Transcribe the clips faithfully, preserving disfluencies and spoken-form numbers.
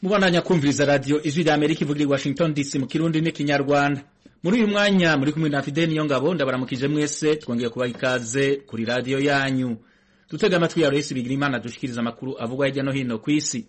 Mubandanya kumviriza radio Ijwi rya Amerika ivugira i Washington D C mu Kirundi n'ikinyarwanda. Muri uyu mwanya muri kumwe na Fidel Niyongabo ndabaramukije mwese twongeye kubaha ikaze kuri radio yanyu. Dutega amatwi ya Rais Bigirimana dushikiriza amakuru avugwa hirya no hino kw'isi.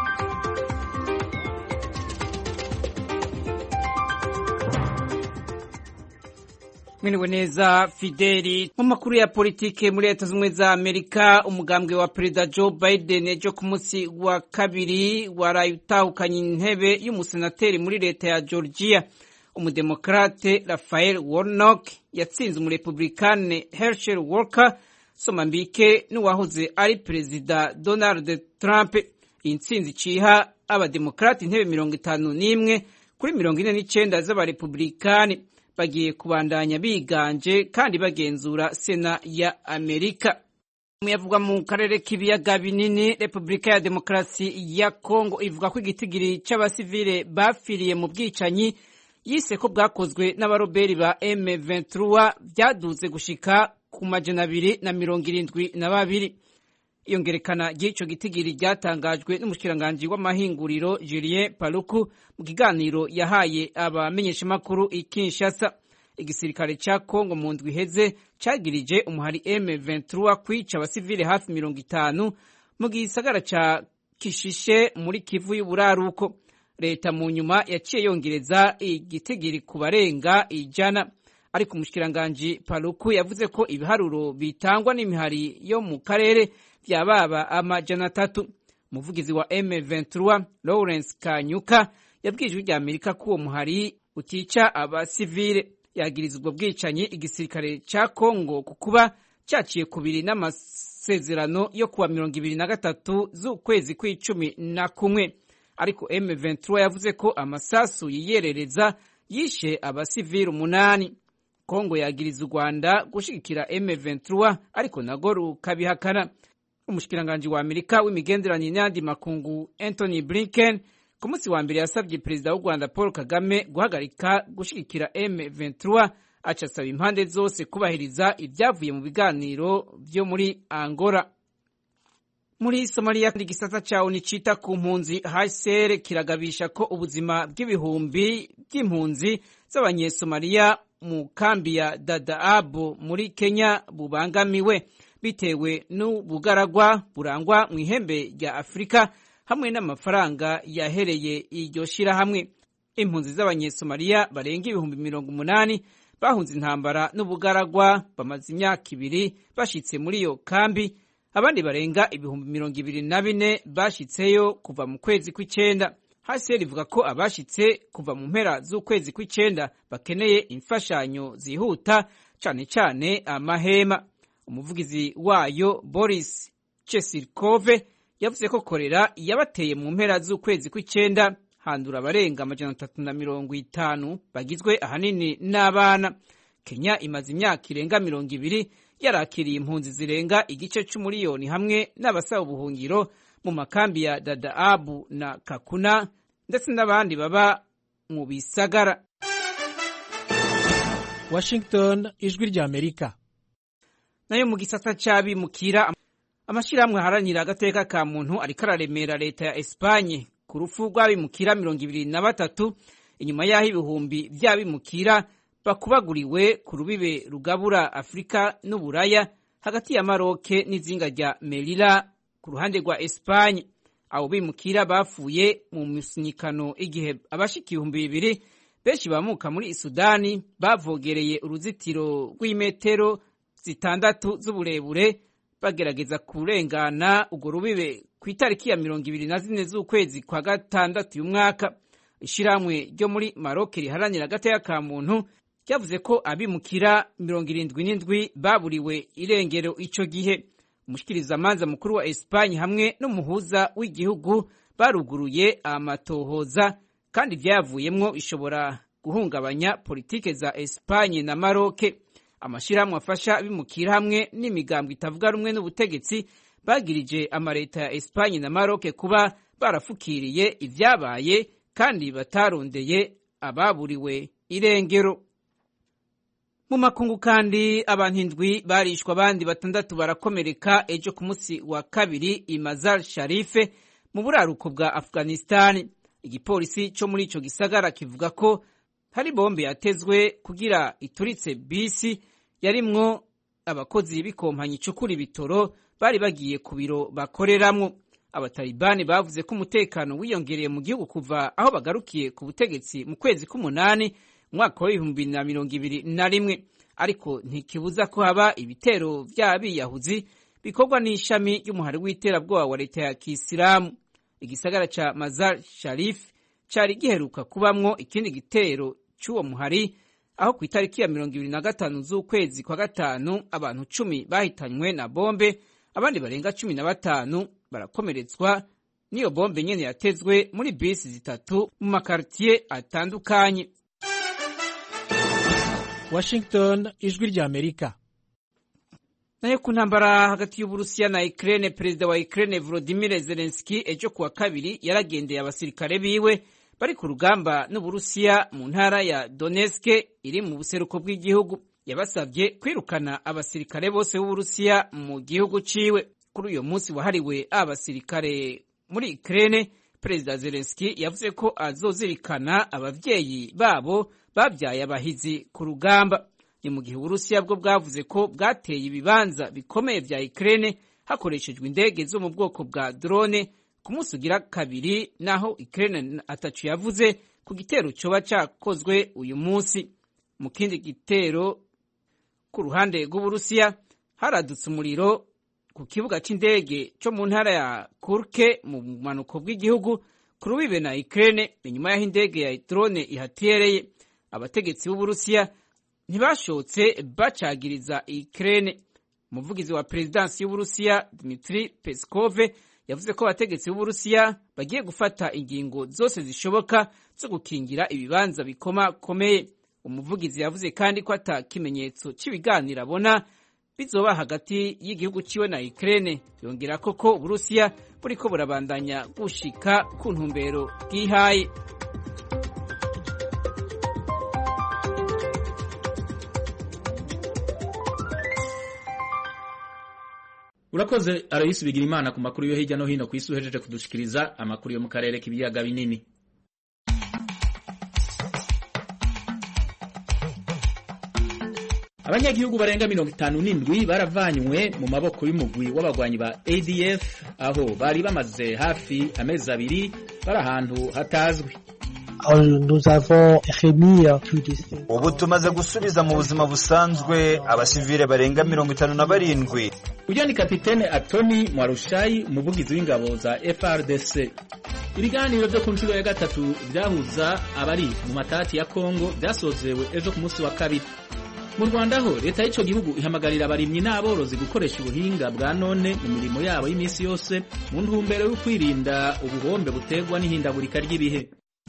Mwiriwe neza Fideli. Mu makuru ya politike muri Leta Zunze Ubumwe za Amerika, umugambwe wa Perezida Joe Biden ejo ku munsi wa kabiri warayutahukanye intebe y'umusenateri muri leta ya Georgia. Umudemokrate Raphael Warnock yatsinze umurepublikane Herschel Walker Somambike n'uwahoze ari Perezida Donald Trump. Iyi ntsinzi iciha abademokrate intebe mirongo itanu n'imwe kuri mirongo ine n'icenda z'abarepublikani. Bagiye kubandanya biganje kandi bagenzura Sena ya Amerika. Muyavugwa mu karere k'ibiyaga binini, Republika ya Demokarasi ya Kongo ivuga ko igitigiri c'abasivile bafiriye mu bwicanyi yise ko bwakozwe n'abaroberi ba M vingt trois byaduze gushika ku majana abiri na mirongo irindwi na babiri. Iyo ngerekana ry'ico gitigiri ryatangajwe n'umushikiranganje w'amahinguriro Julien Paluku mu kiganiro yahaye abamenyeshamakuru i Kinshasa. Igisirikare ca Kongo mu ndwi iheze cagirije umuhari M vingt trois kwica abasivile hafi mirongo itanu mu gisagara ca Kishishe muri Kivu y'uburaruko. Leta mu nyuma yaciye yongereza igitigiri ku barenga ijana, ariko umushikiranganje Paluku yavuze ko ibiharuro bitangwa n'imihari yo mu karere vyababa amajana atatu. Umuvugizi wa M vingt trois Lawrence Kanyuka yabwije ijwi rya Amerika ko uwo muhari utica abasivile. Yagirizwa ubwo bwicanyi igisirikare ca Kongo kukuba caciye kubiri n'amasezerano yo kuwa mirongo ibiri na gatatu z'ukwezi kw'icumi na kumwe, ariko M vingt trois yavuze ko amasasu yiyerereza yishe abasivile umunani. Kongo yagiriza u Rwanda gushigikira M vingt trois ariko nago rukabihakana. Umushikiranganje wa Amerika w'imigenderanire n'andi makungu Anthony Blinken ku munsi wa mbere yasabye Perezida w'u Rwanda Paul Kagame guhagarika gushigikira M vingt trois, aca asaba impande zose kubahiriza ibyavuye mu biganiro byo muri Angola. Muri Somalia, igisata ca ONU cita ku mpunzi H C R kiragabisha ko ubuzima bw'ibihumbi by'impunzi z'abanyesomalia mu kambi ya Dadaab muri Kenya bubangamiwe bitewe n'ubugaragwa burangwa mu ihembe rya Afrika hamwe n'amafaranga yahereye iryo shirahamwe. Impunzi z'abanyesomalia barenga ibihumbi mirongo umunani bahunze intambara n'ubugaragwa bamaze imyaka ibiri bashitse muri iyo kambi. Abandi barenga ibihumbi mirongo ibiri na bine bashitseyo kuva mu kwezi kw'icenda. H C R ivuga ko abashitse kuva mu mpera z'ukwezi kw'icenda bakeneye imfashanyo zihuta, cane cane amahema. Umuvugizi wayo Boris Chesirkove yavuze ko korera yabateye mu mpera z'ukwezi kw'icenda, handura abarenga amajana atatu na mirongo itanu bagizwe ahanini n'abana. Kenya imaze imyaka irenga mirongo ibiri yarakiriye impunzi zirenga igice c'umuriyoni hamwe n'abasaba ubuhungiro mu makambi ya Dadaab na Kakuna ndetse n'abandi baba mu bisagara. Washington, Ijwi rya Amerika. Nayo mu gisata c'abimukira, amashirahamwe aharanira agateka ka muntu ariko araremera leta ya Espanye ku rufu rw'abimukira mirongo ibiri na batatu inyuma y'aho ibihumbi vy'abimukira bakubaguriwe ku rubibe rugabura Afrika n'Uburaya hagati ya Maroc n'izinga rya Melilla ku ruhande rwa Espanye. Abo bimukira bafuye mu musinyikano igihe abashika ibihumbi bibiri benshi bamuka muri Sudani bavogereye uruzitiro rw'imetero zitandatu z'uburebure bagerageza kurengana urwo rubibe ku itariki ya mirongo ibiri na zine z'ukwezi kwa gatandatu y'umwaka. Ishiramwe ryo muri Maroc riharanira agateka ka muntu ryavuze ko abimukira mirongo irindwi n'indwi baburiwe irengero ico gihe. Umushikirizamanza mukuru wa Espanye hamwe n'umuhuza w'igihugu baruguruye amatohoza kandi vyavuyemwo ishobora guhungabanya politike za Espanye na Maroc. Amashirahamwe afasha abimukira hamwe n'imigambwe itavuga rumwe n'ubutegetsi bagirije amareta ya Espanye na Maroc kuba barafukiriye ivyabaye kandi batarondeye ababuriwe irengero. Mu makungu kandi abantu indwi barishwa abandi batandatu barakomereka ejo ku munsi wa kabiri i Mazar Sharif mu buraruko bwa Afghanistan. Igipolisi cyo muri ico gisagara kivuga ko hari bombe yatezwe kugira ituritse bisi yarimwo abakozi b'ikompanyi icukura ibitoro bari bagiye ku biro bakoreramwo. Abatalibani bavuze ko umutekano wiyongereye mu gihugu kuva aho bagarukiye ku butegetsi mu kwezi k'umunani umwaka w'ibihumbi na mirongo ibiri na rimwe, ariko ntikibuza ko haba ibitero vy'abiyahuzi bikorwa n'ishami ry'umuhari w'iterabwoba wa leta ya Kisilamu. Igisagara ca Mazar Sharif cari giheruka kubamwo ikindi gitero c'uwo muhari, aho ku itariki ya mirongo ibiri na gatanu z'ukwezi kwa gatanu abantu cumi bahitanywe na bombe, abandi barenga cumi na batanu barakomeretswa n'iyo bombe nyene yatezwe muri bisi zitatu mu makartier atandukanye. Washington, ijwi rya Amerika. Nayo ku ntambara hagati y'Uburusiya na Ukraine, perezida wa Ukraine Volodymyr Zelensky ejo kuwa kabiri yaragendeye abasirikare biwe bari ku rugamba n'Uburusiya mu ntara ya Donetsk iri mu buseruko bw'igihugu. Yabasabye kwirukana abasirikare bose b'Uburusiya mu gihugu ciwe. Kuri uyo munsi wahariwe abasirikare muri Ukraine, perezida Zelensky yavuze ko azozirikana abavyeyi babo babyaye abahizi ku rugamba. Ni mu gihe Uburusiya bwo bwavuze ko bwateye ibibanza bikomeye vya Ukraine hakoreshejwe indege zo mu bwoko bwa drone ku munsi ugira kabiri, naho Ukraine atacu yavuze ku gitero coba cakozwe uyu munsi. Mu kindi gitero ku ruhande rw'Uburusiya haradutse umuriro ku kibuga c'indege co mu ntara ya Kurke mu manuko bw'igihugu ku rubibe na Ukraine, inyuma y'aho indege ya drone ihatereye. Abategetsi b'Uburusiya ntibashotse bacagiriza Ukraine. Umuvugizi wa prezidansi y'Uburusiya Dmitry Peskov yavuze ko abategetsi b'Uburusiya bagiye gufata ingingo zose zishoboka zo gukingira ibibanza bikomakomeye. Umuvugizi yavuze kandi ko ata kimenyetso cy'ibiganiro abona bizoba hagati y'igihugu ciwe na Ukraine. Yongera ko ko Uburusiya buriko burabandanya gushika ku ntumbero bwihaye. Urakoze Aloysi Bigirimana ku makuru yo hirya no hino ku isi uhejeje kudushikiriza amakuru yo mu karere k'ibiyaga binini. Abanyagihugu barenga mirongo itanu n'indwi baravanywe mu maboko y'umugwi w'abagwanyi ba A D F aho bari bamaze hafi amezi abiri bari ahantu hatazwi. Ubu tumaze gusubiza mu buzima busanzwe abasivile barenga mirongo itanu na barindwi. Uyo ni Kapitene Antoni Mwarushayi, umuvugizi w'ingabo za F R D C. Ibiganiro byo ku nshuro ya gatatu byahuza abari mu matati ya Kongo byasozewe ejo ku munsi wa kabiri. Mu Rwanda ho leta y'ico gihugu ihamagarira abarimyi n'aborozi gukoresha ubuhinga bwa none mu mirimo yabo y'imisi yose mu ntumbero yo kwirinda ubuhombe butegwa n'ihindagurika ry'ibihe.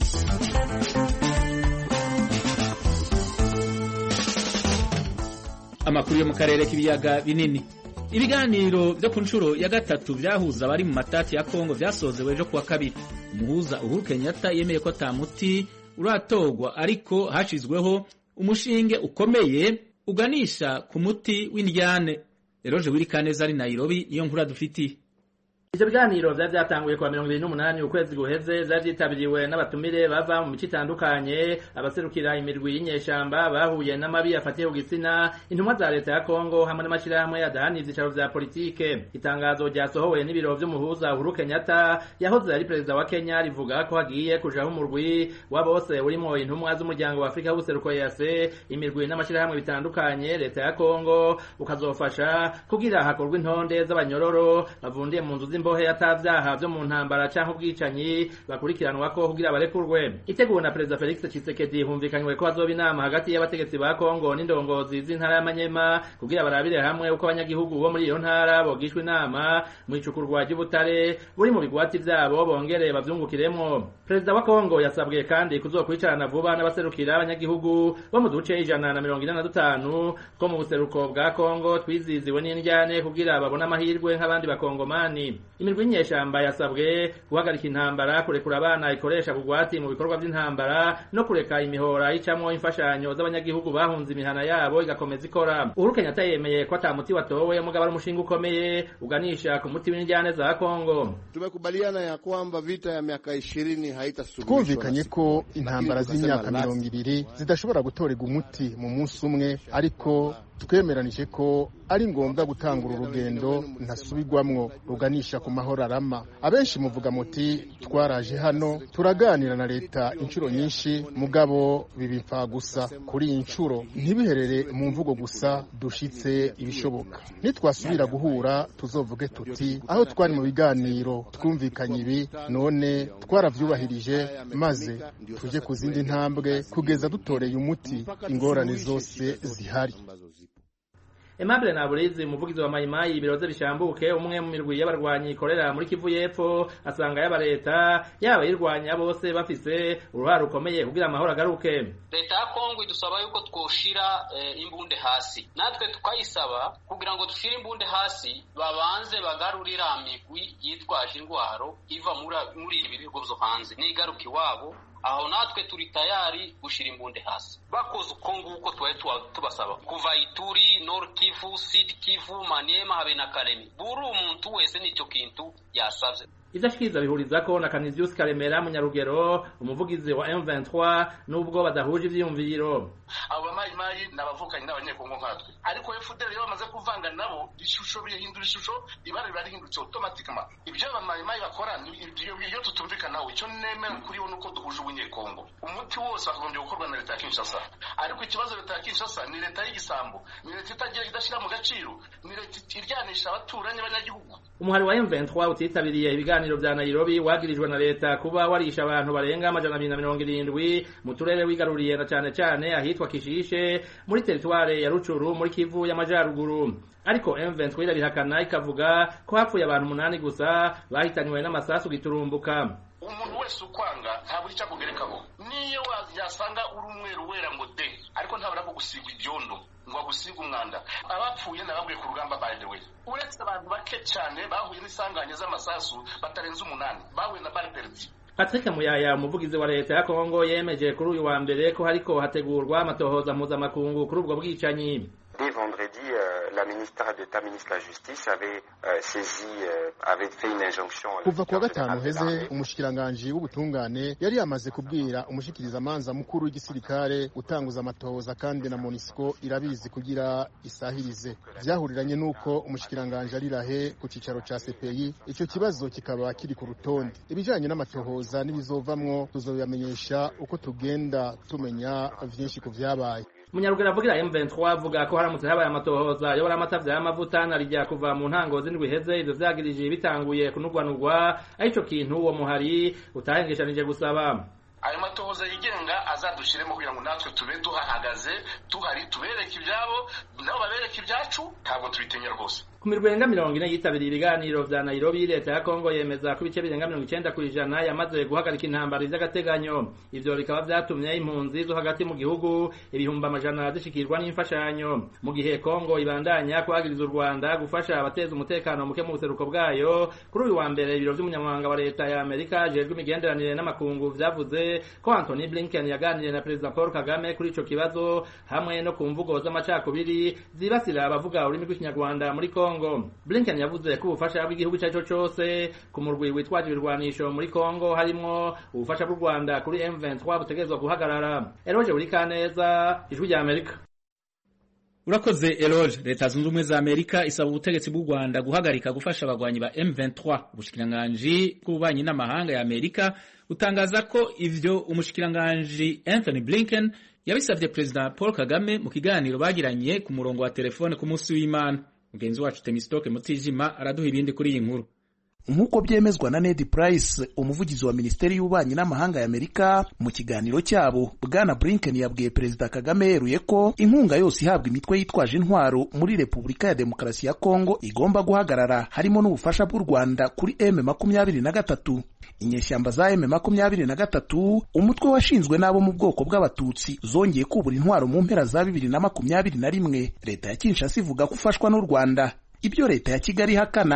Amakuru yo mu karere k'ibiyaga binini. Ibiganiro byo ku nshuro ya gatatu byahuza abari mu matati ya Kongo byasozewe ejo kuwa kabiri. Umuhuza Uhuru Kenyatta yemeye ko tamuti uratogwa, ariko hashizweho umushinge ukomeye uganisha ku muti w'indyane. Eroje Wirikaneza ari Nairobi niyo nkuru dufitiye. Ivyo biganiro vya vyatanguye kwa mirongo ibiri n'umunani ukwezi guheze, vyitabiriwe n'abatumire bava mu mico itandukanye, abaserukira imirwi y'inyeshamba bahuye n'amabi afatiye ku gitsina, intumwa za leta ya Kongo hamwe n'amashirahamwe yadahaniza ivyicaro vya politike. Itangazo ryasohowe n'ibiro vy'umuhuza Uhuru Kenyatta yahoze ari perezida wa Kenya rivuga ko hagiye kujaho umurwi wa bose urimo intumwa z'umuryango wa Afrika w'ubuseruko E A C, imirwi n'amashirahamwe bitandukanye, leta ya Kongo ukazofasha kugira hakorwa intonde z'abanyororo bavundiye mu nzu imbohe atavyaha vyo mu ntambara canke ubwicanyi bakurikiranwa ko kugira barekurwe. Iteguwe na Perezida Felix Tshisekedi humvikanywe ko hazoba inama hagati y'abategetsi ba Kongo n'indongozi z'intara y'Amanyema kugira barabire hamwe uko abanyagihugu bo muri iyo ntara bogishwe inama mu icukurwa ry'ubutare buri mu bigwati vyabo bongere bavyungukiremwo. Perezida wa Kongo yasabwe kandi kuzokwicarana vuba n'abaserukira abanyagihugu bo mu duce ijana na mirongo ine na dutanu ko mu buseruko bwa Kongo twiziziwe n'indyane kugira babone amahirwe nk'abandi bakongomani. imirwi y'inyeshamba yasabwe guhagarika intambara, kurekura abana ikoresha kugwati mu bikorwa by'intambara no kureka imihora y'icamwo imfashanyo z'abanyagihugu bahunze imihana yabo igakomeza ikora. Uhuru Kenyatta yemeye ko ata muti watowe mugabo ari umushinga ukomeye uganisha ku muti w'injyane za Kongo. Tumekubaliana ya kwamba vita ya miaka ishirini haitasuluhishwa. Twumvikanye ko intambara z'imyaka mirongo ibiri zidashobora gutorega umuti mu munsi umwe, ariko twemeranije ko ari ngombwa gutangura urugendo ntasubirwamwo ruganisha ku mahoro arama. Abenshi muvuga muti twaraje hano turaganira na leta inshuro nyinshi, mugabo bibipfa gusa. Kuri iyi nshuro ntibiherere mu mvugo gusa, dushitse ibishoboka. Nitwasubira guhura tuzovuge tuti aho twari mu biganiro twumvikanye ibi, none twaravyubahirije, maze tuje ku zindi ntambwe kugeza dutoreye umuti ingorane zose zihari. Aimable Naburizi, umuvugizi wa Mayimayi ibiroze bishambuke, umwe mu mirwi y'abarwanyi ikorera muri Kivu y'Epfo, asanga yaba leta yaba yirwanya bose bafise uruhare rukomeye kugira amahoro agaruke. Leta ya Kongo idusaba yuko twoshira e, imbunde hasi, natwe tukayisaba kugira ngo dushire imbunde hasi, babanze bagarurira amigwi yitwaje indwaro iva muri ibi bihugu byo hanze n'igaruka iwabo. Aho natwe turi tayari gushira imbunde hasi. Bakoze uko nguko twaye tubasaba kuva Ituri, Nord Kivu, Sud Kivu, Maniema habe na Kalemi. Buri umuntu wese nicyo kintu yasavye. Izashikiriza bihurizako na Canisius Karemera Munyarugero, umuvugizi wa M vingt-trois, nubwo badahuje ivyiyumviro. Abo Mayimayi n'abavukanye n'abanyekongo nkatwe, ariko F D L yo bamaze kuvanga nabo ishusho bihindura ishusho ibara barihindutse automatically. Ibyo Mayimayi bakora iyo tutumvikanaho, icyo nemera kuri bo nuko duhuje ubunyekongo. Umuti wose wagombye gukorwa na leta ya Kinshasa, ariko ikibazo leta ya Kinshasa ni leta y'igisambo, ni leta itagira idashira mu gaciro, ni leta iryanisha abaturanyi abanyagihugu. Umuhari wa M vingt-trois utitabiriye ibiganiro vya Nairobi wagirijwe na leta kuba warisha abantu barenga amajana abiri na mirongo irindwi mu turere wigaruriye na cane cane ahitwa Kishishe muri teritware ya Rucuru muri Kivu y'Amajaruguru. Ariko M vingt-trois irabihakana ikavuga ko hapfuye abantu umunani gusa bahitanywe n'amasasu giturumbuka. Umuntu wese ukwanga ntabwo icyo kugerekaho, niyo yasanga uri umweru wera ngo de, ariko ntabwo nako gusigwa ibyondo ngo gusiga umwanda. Abapfuye nababwiye ku rugamba by the way, uretse abantu bake cyane bahuye n'isanganya z'amasasu batarenze umunani bahuye na balle perdue. Patrick Muyaya, umuvugizi wa leta ya Kongo, yemeje kuri uyu wa mbere ko hariko hategurwa amatohoza mpuzamakungu kuri ubwo bwicanyi. Dès vendredi, euh, la ministre d'État, ministre de la Justice avait euh, saisi, euh, avait fait une injonction. Kuva kwa gatanu heze umushikiranganje w'ubutungane yari yamaze kubwira umushikiriza manza mukuru w'igisirikare gutanguza amatohoza, kandi na MONUSCO irabizi kugira isahirize. Vyahuriranye nuko umushikiranganje ari rahe ku cicaro ca C P I, ico kibazo kikaba kiri ku rutonde. Ibijanye n'amatohoza n'ibizovamwo tuzobamenyesha uko tugenda tumenya vyinshi ku vyabaye. Munyaruguru avugira M vingt-trois avuga ko haramutse habaye amatohoza yobora amatavya y'amavuta narijya kuva mu ntango z'indwi heze ivyo vyagirije bitanguye kunugwanugwa, arico kintu uwo muhari utahengeshanije gusaba. Ayo matohoza yigenga azadushiremo kugira ngo natwe tube duhahagaze tuhari tubereke ibyabo nabo babereke ibyacu, ntabwo tubitinya rwose. Ku mirwenga mirongo ine yitabiriye ibiganiro vya Nairobi, leta ya Kongo yemeza ko ibice birenga mirongo icenda kw'ijana yamaze guhagarika intambara vy'agateganyo. Ivyo bikaba vyatumye impunzi zo hagati mu gihugu ibihumbi amajana zishikirwa n'imfashanyo, mu gihe Kongo ibandanya kwagiriza u Rwanda gufasha abateza umutekano muke mu buseruko bwayo. Kuri uyu wa mbere ibiro vy'umunyamabanga wa leta ya Amerika jejwe imigenderanire n'amakungu vyavuze ko Anthony Blinken yaganiriye na Perezida Paul Kagame kuri ico kibazo, hamwe no ku mvugo z'amacakubiri zibasira abavuga ururimi rw'ikinyarwanda muri Kongo. Blinken yavuze ko ubufasha bw'igihugu cyaco cose ku murwi witwaje ibirwanisho muri Kongo harimo ubufasha bw'u Rwanda kuri M vingt-trois butegerezwa guhagarara. Eroje Urikaneza, Ijwi rya Amerika. Urakoze Eroje. Leta zunze ubumwe za Amerika isaba ubutegetsi bw'u Rwanda guhagarika gufasha abagwanyi ba M vingt-trois. Ubushikiranganje bw'ububanyi n'amahanga ya Amerika utangaza ko ivyo umushikiranganje Anthony Blinken yabisabye Perezida Paul Kagame mu kiganiro bagiranye ku murongo wa telefone ku munsi w'Imana. Mugenzi wacu Temistoke Mutijima araduha ibindi kuri iyi nkuru. Nk'uko byemezwa na Ned Price, umuvugizi wa Minisiteri y'Ububanyi n'Amahanga ya Amerika, mu kiganiro cyabo Bwana Blinken yabwiye Perezida Kagame yeruye ko inkunga yose ihabwa imitwe yitwaje intwaro muri Repubulika ya Demokarasi ya Kongo igomba guhagarara, harimo n'ubufasha bw'u Rwanda kuri M makumyabiri na gatatu. Inyeshyamba za M makumyabiri na gatatu, umutwe washinzwe n'abo mu bwoko bw'abatutsi, zongeye kubura intwaro mu mpera za bibiri na makumyabiri na rimwe. Leta ya Kinshasa ivuga ko ufashwa n'u Rwanda, ibyo leta ya Kigali hakana.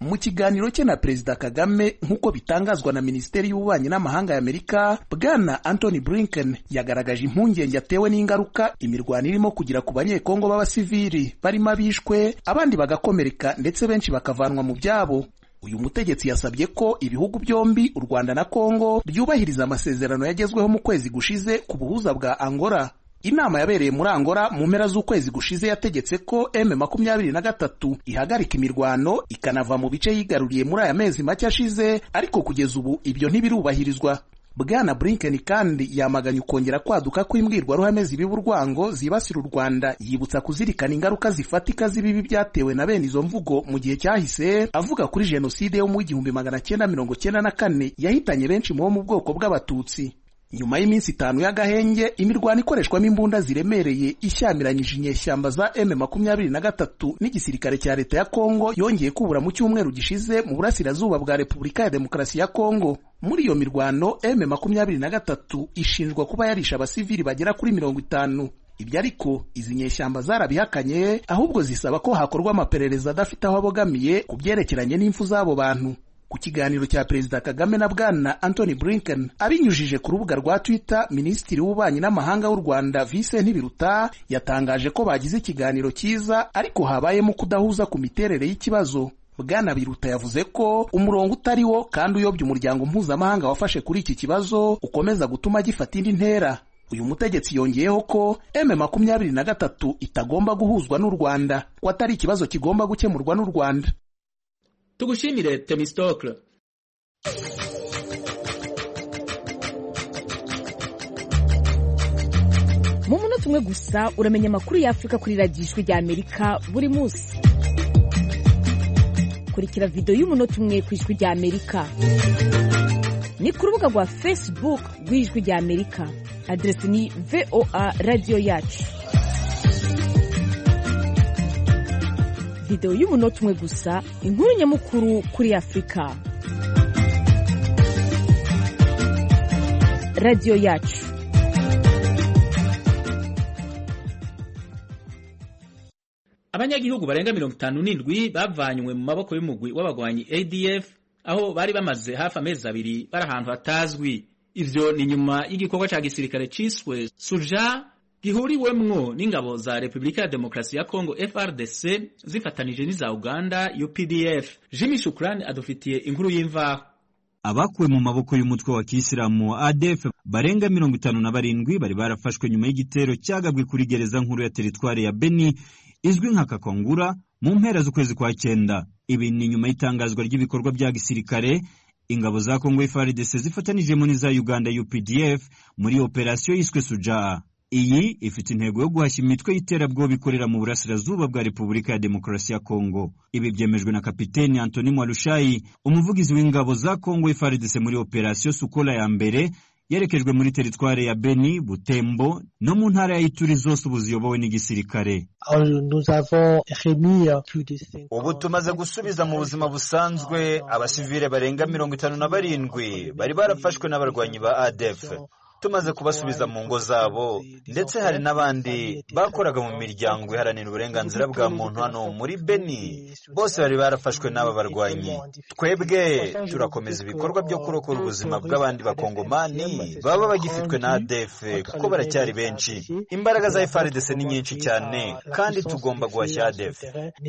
Mu kiganiro cye na Perezida Kagame nk'uko bitangazwa na Minisiteri y'Ububanyi n'Amahanga ya Amerika, Bwana Anthony Blinken yagaragaje impungenge atewe n'ingaruka imirwano irimo kugira ku banyekongo b'abasivili barimo abishwe, abandi bagakomereka ndetse benshi bakavanwa mu byabo. Uyu mutegetsi yasabye ko ibihugu byombi, u Rwanda na Kongo, byubahiriza amasezerano yagezweho mu kwezi gushize ku buhuza bwa Angola. Inama yabereye muri Angola mu mpera z'ukwezi gushize yategetse ko M makumyabiri na gatatu ihagarika imirwano ikanava mu bice yigaruriye muri aya mezi make ashize, ariko kugeza ubu ibyo ntibirubahirizwa. Bwana Blinken kandi yamaganye ukongera kwaduka kw'imbwirwaruhame zibiba urwango zibasira u Rwanda, yibutsa kuzirikana ingaruka zifatika z'ibibi byatewe na bene izo mvugo mu gihe cyahise, avuga kuri jenoside yo mu igihumbi magana cyenda mirongo cyenda na kane yahitanye benshi mu bo mu bwoko bw'Abatutsi. Nyuma y'iminsi itanu y'agahenge, imirwano ikoreshwamo imbunda ziremereye ishyamiranyije inyeshyamba za M makumyabiri na gatatu n'igisirikare cya leta ya Kongo yongeye kubura mu cyumweru gishize mu burasirazuba bwa Repubulika ya Demokarasi ya Kongo. Muri iyo mirwano M makumyabiri na gatatu ishinjwa kuba yarisha abasivili bagera kuri mirongo itanu. Ibyo ariko izi nyeshyamba zarabihakanye, ahubwo zisaba ko hakorwa amaperereza adafite aho abogamiye ku byerekeranye n'impfu z'abo bantu. Ku kiganiro cya Perezida Kagame na Bwana Anthony Blinken abinyujije ku rubuga rwa Twitter, Minisitiri w'Ububanyi n'Amahanga w'u Rwanda Vincent Biruta yatangaje ko bagize ikiganiro cyiza, ariko habayemo kudahuza ku miterere y'ikibazo. Bwana Biruta yavuze ko umurongo utari wo kandi uyobya umuryango mpuzamahanga wafashe kuri iki kibazo ukomeza gutuma gifata indi ntera. Uyu mutegetsi yongeyeho ko M makumyabiri na gatatu itagomba guhuzwa n'u Rwanda, ko atari ikibazo kigomba gukemurwa n'u Rwanda. Tugushimire Temistocle. Mu munota umwe gusa uramenya amakuru ya Afrika kuri radiyo Ijwi rya Amerika buri munsi. Kurikira video y'umunota umwe ku Ijwi rya Amerika. Ni ku rubuga rwa Facebook rw'Ijwi rya Amerika. Adresi ni V O A Radio Yacu. Video y'umunota umwe gusa, inkuru nyamukuru kuri Afrika. Radio Yacu. Abanyagihugu barenga mirongo itanu n'indwi bavanywe mu maboko y'umugwi w'abagwanyi A D F, aho bari bamaze hafi amezi abiri bari ahantu hatazwi. Ivyo ni nyuma y'igikorwa ca gisirikare ciswe Suja, gihuriwemwo n'ingabo za Repubulika ya Demokarasi ya Kongo F R D C zifatanije n'iza Uganda U P D F. Jimmy Shukrani adufitiye inkuru y'imvaho. Abakuwe mu maboko y'umutwe wa Kisilamu wa A D F barenga mirongo itanu na barindwi bari barafashwe nyuma y'igitero cyagabwe kuri gereza nkuru ya teritwari ya Beni izwi nka Kakongura mu mpera z'ukwezi kwa cyenda. Ibi ni nyuma y'itangazwa ry'ibikorwa bya gisirikare ingabo za Kongo F R D C zifatanije mu n'iza Uganda U P D F muri operasiyo yiswe Suja. Iyi ifite intego yo guhashya imitwe y'iterabwoba ikorera mu burasirazuba bwa Repubulika ya Demokarasi ya Kongo. Ibi byemejwe na Kapiteni Anthony Mwalushayi, umuvugizi w'ingabo za Kongo F R D C muri operasiyo Sukola ya mbere yerekejwe muri teritwari ya Beni, Butembo no mu ntara ya Ituri zose ubuziyobowe n'igisirikare. Ubu tumaze gusubiza mu buzima busanzwe abasivile barenga mirongo itanu na barindwi bari barafashwe n'abarwanyi ba A D F. Tumaze kubasubiza mu ngo zabo, ndetse hari n'abandi bakoraga mu miryango iharanira uburenganzira bwa muntu hano muri Beni, bose bari barafashwe n'aba barwanyi. Twebwe turakomeza ibikorwa byo kurokora ubuzima bw'abandi bakongomani baba bagifitwe na A D F, kuko baracyari benshi. Imbaraga za F R D C ni nyinshi cyane kandi tugomba guhashya A D F.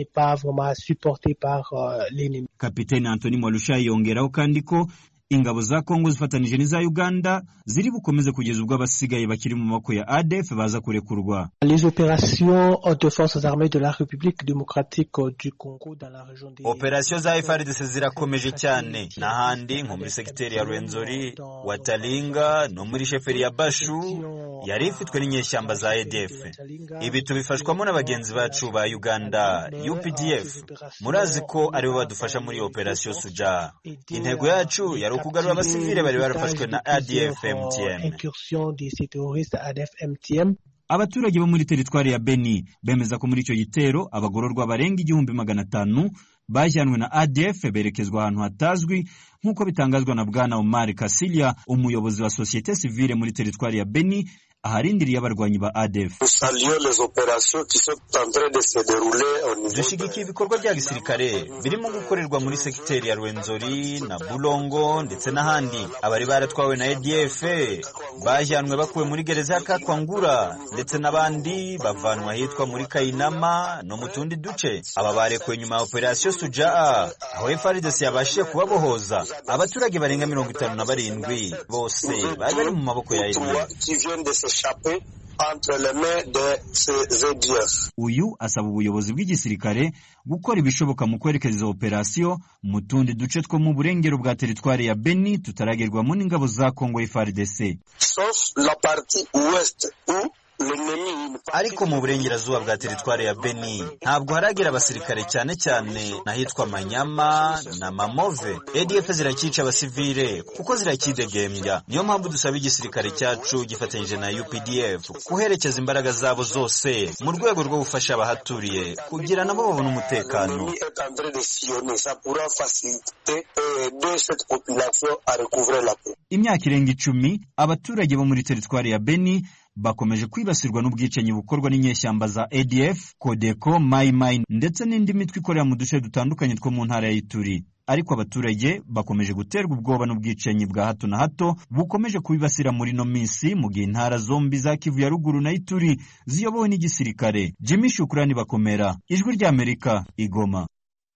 Kapiteni Anthony Mwalushayi yongeraho kandi ko ingabo za Kongo zifatanije n'iza Uganda ziri bukomeze kugeza ubwo abasigaye bakiri mu maboko ya A D F baza kurekurwa. Les opérations de forces armées de la République démocratique du Congo dans la région de Opérations za F R D C zirakomeje cyane n'ahandi nko muri sekiteri ya Rwenzori, Watalinga no muri sheferi ya Bashu yari ifitwe n'inyeshyamba za A D F. Ibi tubifashwamo n'abagenzi bacu ba Uganda U P D F. Murazi ko aribo badufasha muri operation Suja. Intego yacu yari ukugarura abasivile bari barafashwe na A D F M T M. Abaturage bo muri teritwari ya Beni bemeza ko muri icyo gitero abagororwa barenga igihumbi magana atanu bajyanwe na A D F berekezwa ahantu hatazwi, nk'uko bitangazwa na Bwana Omar Kasilia, umuyobozi wa societe civile muri teritwari ya Beni, aharindiriye abarwanyi ba A D F. Dushigikiye ibikorwa bya gisirikare birimo gukorerwa muri sekiteri ya Rwenzori na Bulongo ndetse n'ahandi. Abari baratwawe na A D F bajyanwe bakuwe muri gereza ya Kakwangura ndetse n'abandi bavanwa hitwa muri Kayinama no mu tundi duce. Aba barekuwe nyuma ya operasiyo Sujaa aho F A R D C yabashije kubabohoza. Abaturage barenga mirongo itanu na barindwi bose bari bari mu maboko ya A D F. Uyu asaba ubuyobozi bw'igisirikare gukora ibishoboka mu kwerekeza izo operasiyo mu tundi duce two mu burengero bwa teritwari ya Beni tutaragerwamo n'ingabo za Kongo F A R D C. Ariko mu burengerazuba bwa teritwari ya Beni ntabwo haragera abasirikare cyane cyane nahitwa Manyama na Mamove. A D F zirakica abasivile kuko zirakidegembya. Niyo mpamvu dusaba igisirikare cyacu gifatanyije na U P D F kuherekeza imbaraga zabo zose mu rwego rwo gufasha abahaturiye kugira nabo babone umutekano. Imyaka irenga icumi abaturage bo muri teritwari ya Beni bakomeje kwibasirwa n'ubwicanyi bukorwa n'inyeshyamba za A D F, Kodeko, Mai Mai ndetse n'indi mitwe ikorera mu duce dutandukanye two mu ntara ya Ituri. Ariko abaturage bakomeje guterwa ubwoba n'ubwicanyi bwa hato na hato bukomeje kubibasira muri no minsi mu gihe intara zombi za Kivu ya ruguru na Ituri ziyobowe n'igisirikare. Jimmy Shukrani Bakomera, Ijwi ry'Amerika, Igoma.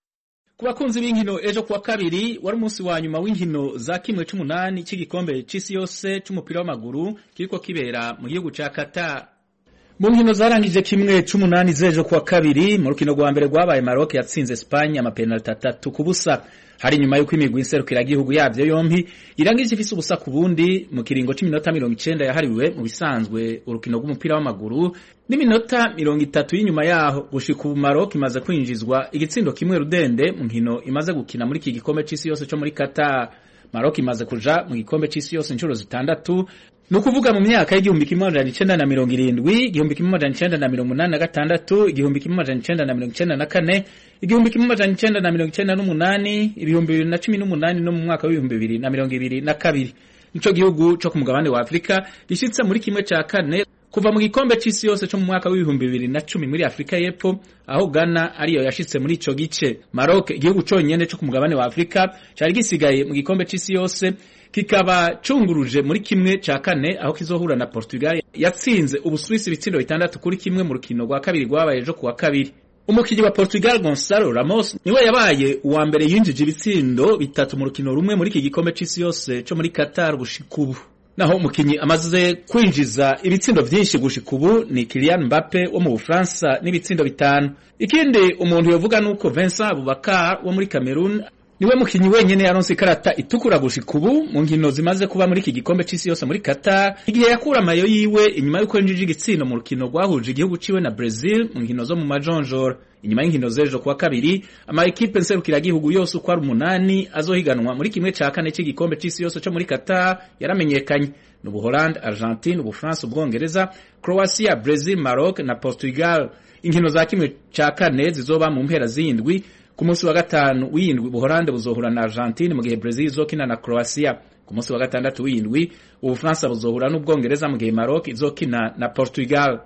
Ku bakunzi b'inkino, ejo kuwa kabiri wari umunsi wa nyuma w'inkino za kimwe c'umunani cy'igikombe c'isi yose c'umupira w'amaguru kiriko kibera mu gihugu ca Qatar. Mu nkino zarangije kimwe c'umunani z'ejo kuwa kabiri, mu rukino rwa mbere rwabaye Maroc yatsinze Espagne amapenaliti atatu ku busa. Hari nyuma yuko imigwi inserukira igihugu yavyo yompi irangije ifise ubusa ku bundi mu kiringo c'iminota mirongo icenda yahariwe mu bisanzwe urukino rw'umupira w'amaguru n'iminota mirongo itatu y'inyuma yaho gushika ubu Maroc imaze kwinjizwa igitsindo kimwe rudende mu nkino imaze gukina muri iki gikombe c'isi yose cyo muri Qatar. Maroc imaze kuja mu gikombe c'isi yose inshuro zitandatu, nukuvuga mu myaka y'igihumbi kimwe amajana icenda na mirongo irindwi, igihumbi kimwe amajana icenda na mirongo umunani na gatandatu, igihumbi kimwe amajana icenda na mirongo icenda na kane, igihumbi kimwe amajana icenda na mirongo icenda n'umunani, ibihumbi bibiri na cumi n'umunani no mu mwaka w'ibihumbi bibiri na mirongo ibiri na kabiri. Nico gihugu cyo ku mugabane wa Afrika gishitse muri kimwe ca kane kuva mu gikombe c'isi yose cyo mu mwaka w'ibihumbi bibiri na cumi muri Afrika y'Epfo, aho Ghana ariyo yashitse muri ico gice. Maroc igihugu conyene cyo ku mugabane wa Afrika cyari gisigaye mu gikombe c'isi yose kikaba cunguruje muri kimwe ca kane aho kizohura na Portugal yatsinze Ubuswisi ibitsindo bitandatu kuri kimwe mu rukino rwa kabiri rwabaye ejo kuwa kabiri. Umukinyi wa Portugal Gonçalo Ramos niwe yabaye uwa mbere yinjije ibitsindo bitatu mu rukino rumwe muri iki gikombe c'isi yose cyo muri Qatar gushika ubu. Naho umukinyi amaze kwinjiza ibitsindo vyinshi gushika ubu ni Kylian Mbappe wo mu Bufaransa n'ibitsindo bitanu. Ikindi umuntu yovuga nuko Vincent Aboubakar wo muri Cameroon niwe mukinyi wenyene yaronse ikarata itukura gushika ubu mu nkino zimaze kuba muri iki gikombe c'isi yose muri Qatar, igihe yakura amayo yiwe inyuma yuko yinjije igitsindo mu rukino rwahuje igihugu ciwe na Brazil mu nkino zo mu majonjora. Inyuma y'inkino z'ejo kuwa kabiri, ama equipe nserukira igihugu yose uko ari umunani azohiganwa muri kimwe ca kane cy'igikombe c'isi yose cyo muri Qatar yaramenyekanye. N'Ubuholande, Argentine, Ubufransa, Ubwongereza, Croatia, Brazil, Maroc na Portugal. Inkino za kimwe ca kane zizoba mu mpera z'indwi. Ku munsi wa gatanu w'indwi Ubuholande buzohura na Argentine mu gihe Brazil izokina na Croatia. Ku munsi wa gatandatu w'indwi Ubufransa buzohura n'Ubwongereza mu gihe Maroc izokina na Portugal.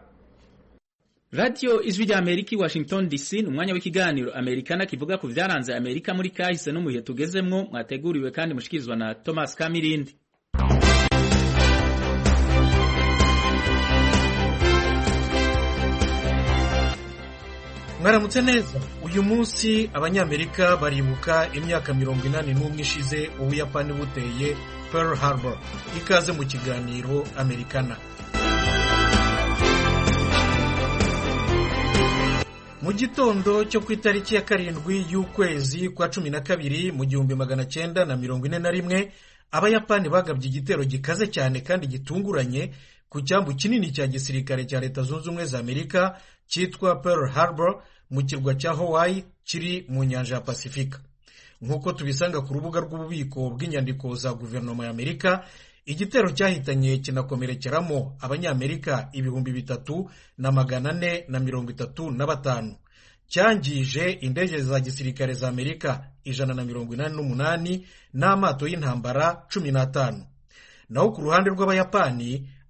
Radio Ijwi ry'Amerika Washington D C, umwanya w'ikiganiro Amerikana kivuga ku vyaranze Amerika muri kahise no mu bihe tugezemwo, mwateguriwe kandi mushikirizwa na Thomas Kamirindi. Mwaramutse neza. Uyu munsi abanyamerika baribuka imyaka mirongo inani n'umwe ishize Ubuyapani buteye Pearl Harbor. Ikaze mu kiganiro Amerikana. Mu gitondo cyo ku itariki ya karindwi y'ukwezi kwa cumi na kabiri mu gihumbi magana cyenda na mirongo ine na rimwe, Abayapani bagabye igitero gikaze cyane kandi gitunguranye ku cyambu kinini cya gisirikare cya Leta Zunze Ubumwe za Amerika cyitwa Pearl Harbor mu kirwa cya Hawaii kiri mu nyanja ya Pasifika. Nk'uko tubisanga ku rubuga rw'ububiko bw'inyandiko za guverinoma ya Amerika, igitero cyahitanye kinakomerekeramo abanyamerika ibihumbi bitatu na magana ane na mirongo itatu na batanu. Cyangije indege za gisirikare za Amerika ijana na mirongo inani n'umunani n'amato y'intambara cumi n'atanu. Naho ku ruhande rw'Abayapani,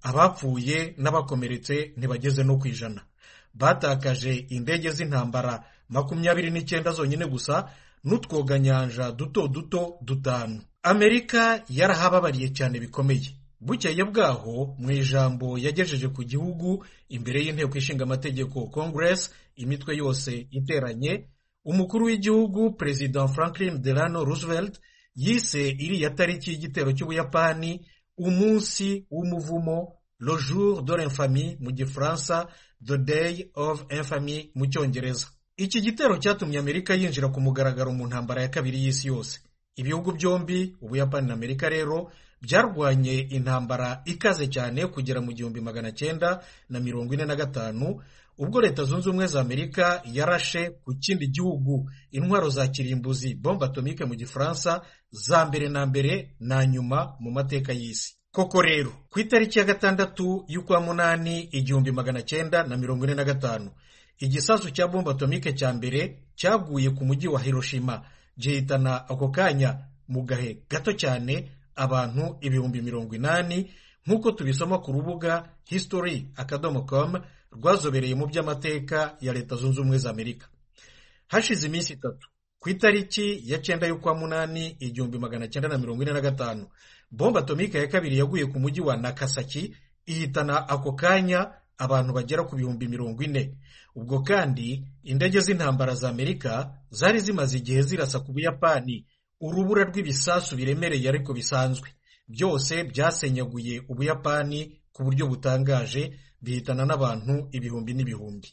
abapfuye n'abakomeretse ntibageze no ku ijana. Batakaje indege z'intambara makumyabiri n'icyenda zonyine gusa n'utwoganyanja duto duto dutanu. Amerika yarahababariye cyane bikomeye. Bukeye bwaho mu ijambo yagejeje ku gihugu imbere y'inteko ishinga amategeko Congress, imitwe yose iteranye, umukuru w'igihugu President Franklin Delano Roosevelt yise iriya tariki y'igitero cy'Ubuyapani umunsi w'umuvumo, le jour de l'infamie mu gifaransa, the day of infamy mu cyongereza. Iki gitero cyatumye Amerika yinjira ku mugaragaro mu ntambara ya kabiri y'isi yose. Ibihugu byombi, Ubuyapani na Amerika rero, byarwanye intambara ikaze cyane kugera mu gihumbi magana cyenda na mirongo ine na gatanu, ubwo Leta Zunze Ubumwe za Amerika yarashe ku kindi gihugu intwaro za kirimbuzi, bombe atomike mu gifaransa, za mbere na mbere na nyuma mu mateka y'isi. Koko rero ku itariki ya gatandatu y'ukwa munani igihumbi magana cyenda na mirongo ine na gatanu, igisasu cya bombe atomike cya mbere cyaguye ku mujyi wa Hiroshima, gihitana ako kanya mu gahe gato cyane abantu ibihumbi mirongo inani, nk'uko tubisoma ku rubuga history akadomo com rwazobereye mu by'amateka ya Leta Zunze Ubumwe za Amerika. Hashize iminsi itatu, ku itariki ya cyenda y'ukwa munani igihumbi magana cyenda na mirongo ine na gatanu, bombe atomike ya kabiri yaguye ku mujyi wa Nagasaki, ihitana ako kanya abantu bagera ku bihumbi mirongo ine. Ubwo kandi indege z'intambara za Amerika zari zimaze igihe zirasa ku Buyapani urubura rw'ibisasu biremereye ariko bisanzwe, byose byasenyaguye Ubuyapani ku buryo butangaje, bihitana n'abantu ibihumbi n'ibihumbi.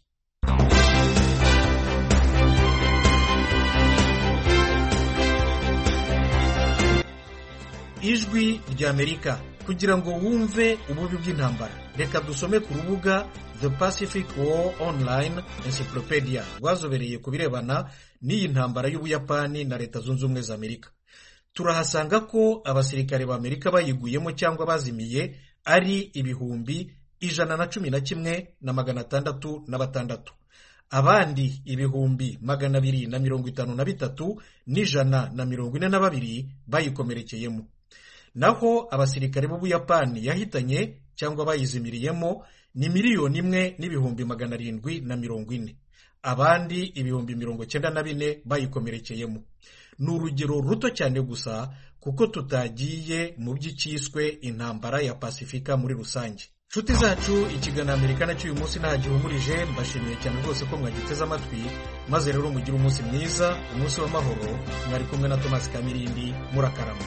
Ijwi rya Amerika, kugira ngo wumve ububi bw'intambara, reka dusome ku rubuga The Pacific War Online Encyclopedia rwazobereye ku birebana n'iyi ntambara y'Ubuyapani na Leta Zunze Ubumwe za Amerika. Turahasanga ko abasirikare ba Amerika bayiguyemo cyangwa bazimiye ari ibihumbi ijana na cumi na kimwe na magana atandatu na batandatu, abandi ibihumbi magana abiri na mirongo itanu na bitatu n'ijana na mirongo ine na babiri bayikomerekeyemo. Naho abasirikare b'Ubuyapani yahitanye cyangwa bayizimiriyemo ni miliyoni imwe n'ibihumbi magana arindwi na mirongo ine, abandi ibihumbi mirongo cyenda na bine bayikomerekeyemo. Ni urugero ruto cyane gusa kuko tutagiye mu by'icyiswe intambara ya Pasifika muri rusange. Nshuti zacu, ikiganiro Amerika na cy'uyu munsi nahagihumurije, mbashimiye cyane rwose ko mwagiteze amatwi, maze rero mugire umunsi mwiza, umunsi w'amahoro. Mwari kumwe na Thomas Kamirindi, murakarama.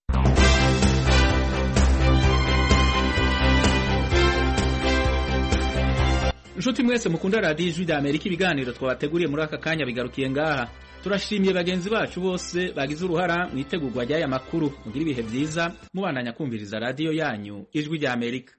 Nshuti mwese mukunda Radio Ijwi rya Amerika, ibiganiro twabateguriye muri aka kanya bigarukiye ngaha. Turashimiye bagenzi bacu bose bagize uruhara mu itegurwa ry'aya makuru. Mugira ibihe byiza, mubandanya kumviriza radio yanyu Ijwi rya Amerika.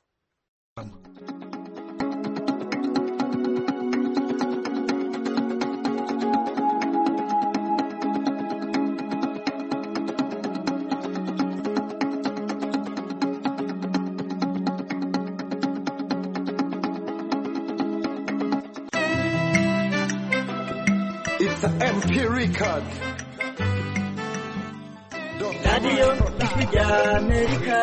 It's an M P record. Radio Ijwi rya Amerika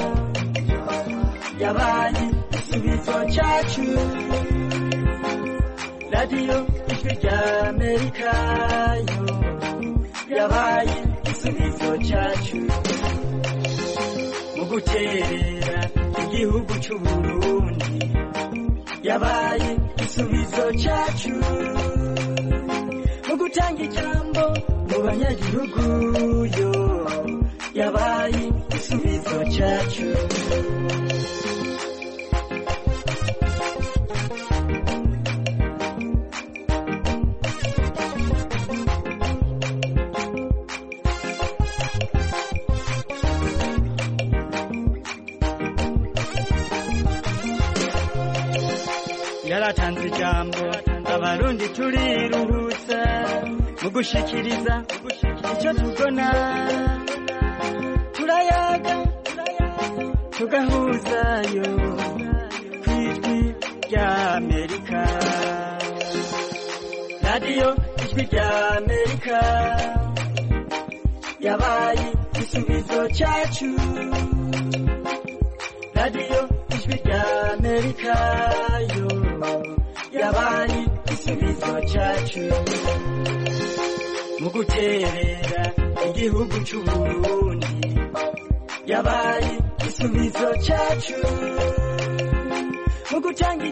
yabaye igisubizo cyacu. Radio Ijwi rya Amerika yo yabaye igisubizo cyacu. Mu guterera igihugu cy'u Burundi yabaye igisubizo cyacu. Gutanga ijambo mu banyagihugu yo yabaye igisubizo cyacu. Yaratanze ijambo abarundi turiruhutsa mu gushikiriza icyo tubona, turayaga tugahuzayo ku Ijwi rya Amerika. Radio Ijwi rya Amerika yabaye igisubizo cyacu. Radio amerika yo yabaye igisubizo cyacu mu guterera igihugu c'uburundi yabaye igisubizo cyacu mu gutanga